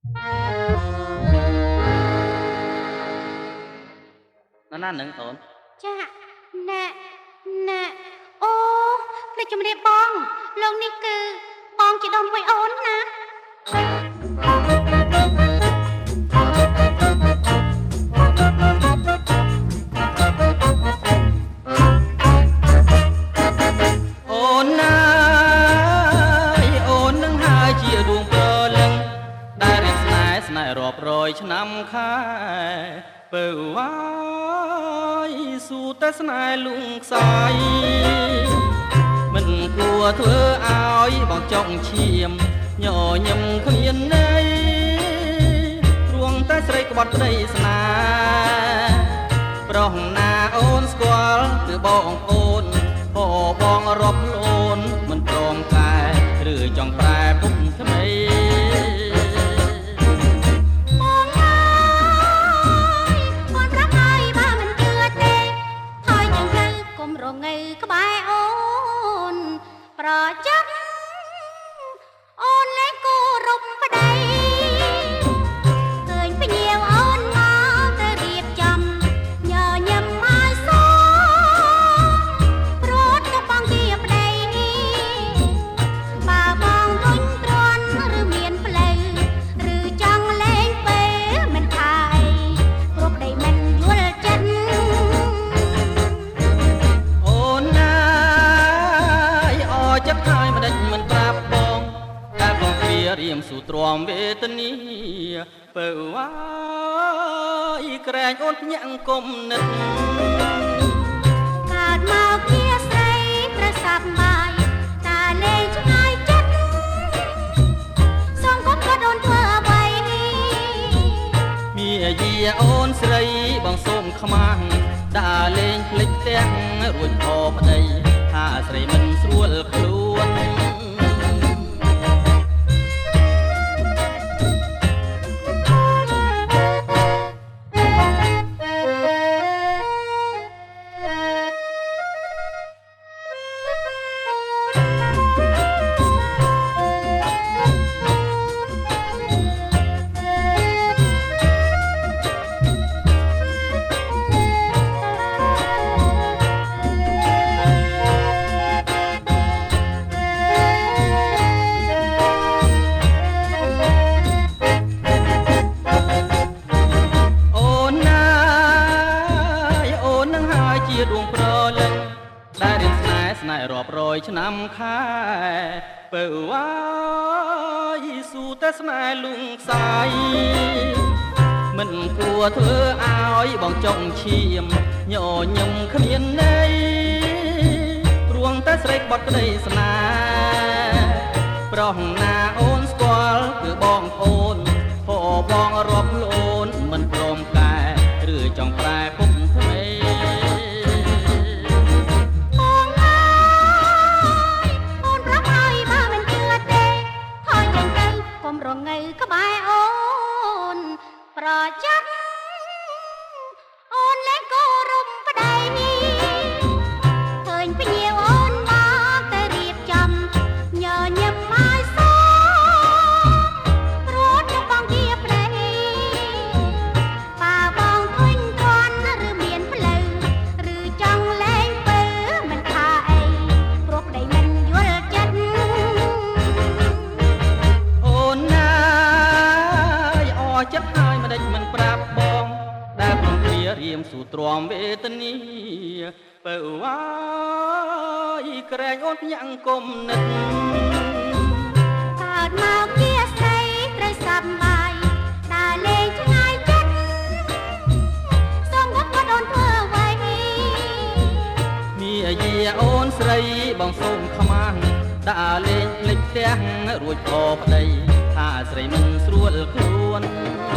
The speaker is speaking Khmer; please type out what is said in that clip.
ណានឹងអូនចាណែណែអូភ្លេចជំរាបបងលោកនេះគឺបងជីដូនមួយអូនណាអូនណាអូននឹងហើយជាដួងព្រលឹងដែលរៀបស្នេហ៍រាប់រយឆ្នាំខែបើវាយស៊ូតែស្នេហ៍លងខ្សាយមិនគួរធ្វើឲ្យបងចង់ឈាមញញឹមគ្មានន័យរួងតែស្រីក្បត់ប្តីស្នាប្រុសណាអូនស្គាល់គឺបងអូនហោបងរាប់អូនមិនព្រមកែឬចង់ប្រែពុកថ្មីរងៃក្បែរអូនប្រចាំអូនលែងគោរពប្តីឃើញភ្ញៀវអូនមកទៅរៀបចំញញឹមឲ្យសព្រោះទៅបងជាប្តីបើបងទុញទ្រាន់ឬមានផ្លូវឬចង់លែងពេលមិនថាអីព្រោះប្តីមិនយល់ចិត្តចិត្តហើយមិនដេចមិនប្រាប់បងតែបងគ្រារៀមស៊ូទ្រាំវេទនាបើវាយក្រែងអូនភ្ញាក់គុំនិតកើតមកជាស្រីប្រសាប់បាយតាលេងឆ្ងាយចិត្តសូមគាត់អូនធ្វើអ្វីមាយាអូនស្រីបងសូមខ្មាស់តាលេងភ្លេចទាំងរួចអប្តីថាស្រីមិនស្រួលខ្លួនដួងព្រលឹងដែលរៀនស្នេហ៍រាប់រយឆ្នាំខែបើវាយស៊ូតែស្នេហ៍លងខ្សាយមិនគួរធ្វើឲ្យបងចង់ឈាមញញឹមគ្មានន័យព្រួងតែស្រីក្បត់ក្តីស្នាប្រុសណាអូនស្គាល់គឺបងអូនហោបងរាប់អូនមិនព្រមកែឬចង់ប្រែពុកថ្មីរងៃក្បែរអូនប្រចាំអូនលែងគោរពប្តីឃើញភ្ញៀវអូនមកទៅរៀបចំញញឹមឲ្យសព្រោះទៅបងជាប្តីបើបងឃើញទ្រាន់ឬមានផ្លូវឬចង់លែងពេលមិនថាអីព្រោះប្តីមិនយល់ចិត្តចិត្តហើយមិនដេចមិនប្រាប់បងដែលព្រមគ្រារៀមស៊ូទ្រាំវេទនាបើវាយក្រែងអូនភ្ញាក់គុំនិតកើតមកជាស្រីត្រូវសាប់បាយដើរលេងឆ្ងាយចិត្តសូមគាត់អូនធ្វើអ្វីមាយាអូនស្រីបងសូមខ្មាស់ដើរលេងភ្លេចផ្ទះរួចអប្តីថាស្រីមិនស្រួលខ្លួន